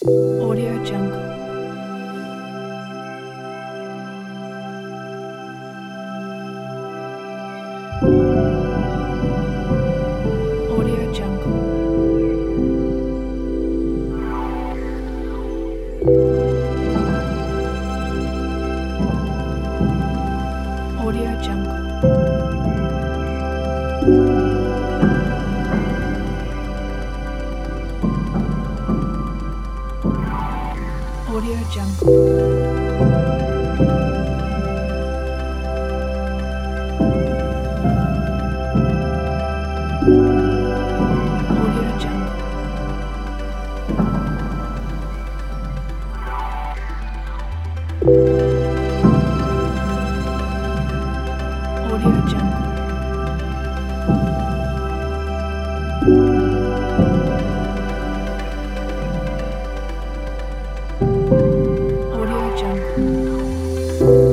Audio Jungle. Audio Jungle. Audio Jungle. Audio Jungle. Audio Jungle. Audio Jungle. Audio Jungle.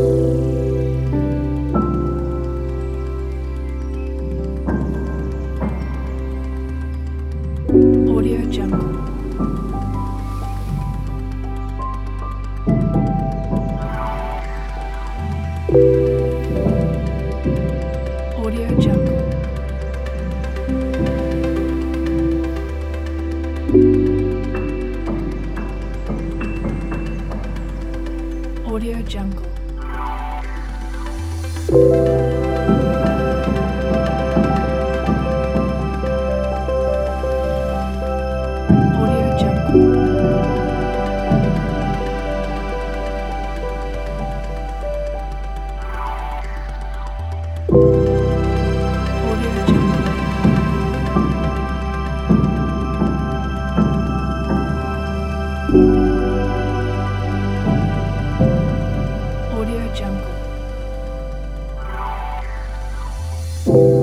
Audio Jungle. Audio Jungle. Audio Jungle. Audio Jungle. Audio Jungle. Audio Jungle.